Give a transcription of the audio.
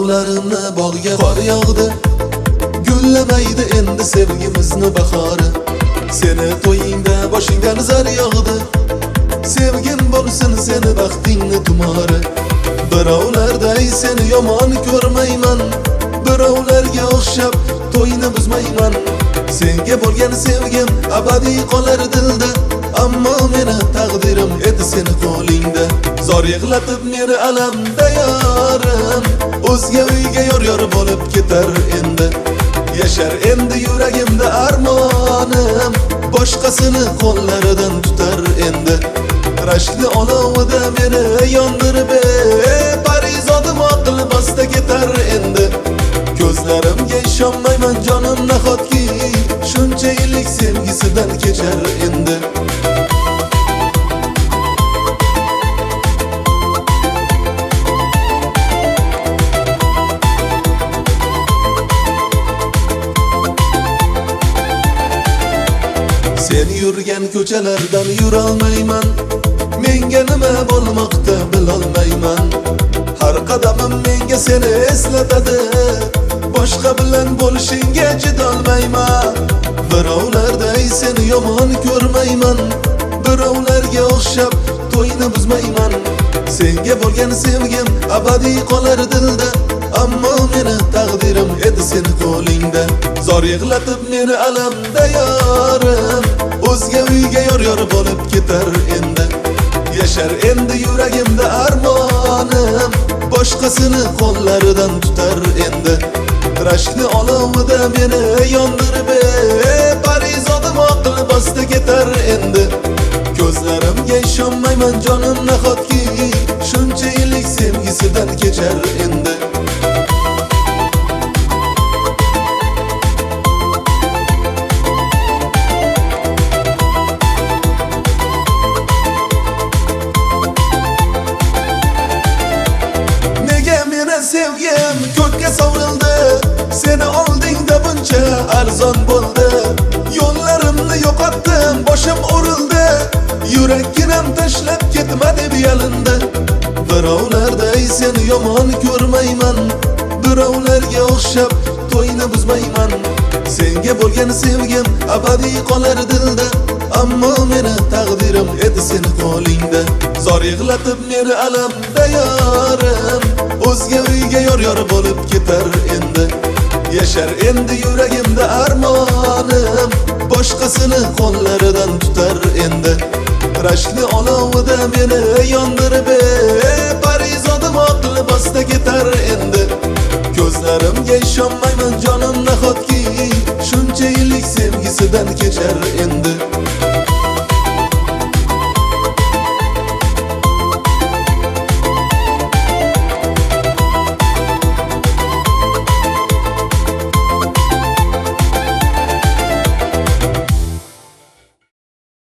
Barmoqlarimni bog'ga qor yog'di. Gullamaydi endi sevgimizni bahori. Seni to'yingda boshingdan zar yog'di. Sevgim bo'lsin seni baxtingni tumori. Birovlarday seni yomon ko'rmayman. Birovlarga o'xshab to'yni buzmayman. Senga bo'lgan sevgim abadiy qolar dilda. Ammo meni taqdirim edi seni qo'lingda. Zor yig'latib meni alamda yorim. O'zga uyga yor bo'lib ketar endi. Yashar endi yuragimda armonim. Boshqasini qo'llaridan tutar endi. Rashkli olovida meni yondirib, parizodim oqil bosta ketar endi. Ko'zlarimga ishonmayman jonim nahotki, shuncha yillik sevgisidan kechar endi. Sen yurgan ko'chalardan yurolmayman. Menga nima bo'lmoqda bilolmayman. Har qadamim menga seni eslatadi. Boshqa bilan bo'lishingga chidolmayman. Birovlarday seni yomon ko'rmayman. Birovlarga o'xshab to'yni buzmayman. Senga bo'lgan sevgim abadiy qolar dilda. Ammo meni taqdirim edi seni qo'lingda. Zor yig'latib meni alamda yorim. O'zga uyga yor bo'lib ketar endi. Yashar endi yuragimda armonim. Boshqasini qo'llaridan tutar endi. Rashkli olovida meni yondirib, parizodim oqil bosta ketar endi. Ko'zlarimga ishonmayman jonim nahotki, shuncha yillik sevgisidan kechar endi. Sevgim ko'kka sovrildi. Seni oldingda buncha arzon bo'ldi. Yo'llarimni yo'qotdim, boshim urildi. Yurakkinam tashlab ketma deb yalindi. Birovlarday seni yomon ko'rmayman. Birovlarga o'xshab to'yni buzmayman. Senga bo'lgan sevgim abadiy qolar dilda. Ammo meni taqdirim edi seni qo'lingda. Zor yig'latib meni alamda yorim. O'zga uyga yor bo'lib ketar endi. Yashar endi yuragimda armonim. Boshqasini qo'llaridan tutar endi. Rashkli olovida meni yondirib, parizodim oqil bosta ketar endi. Ko'zlarimga ishonmayman jonim nahotki,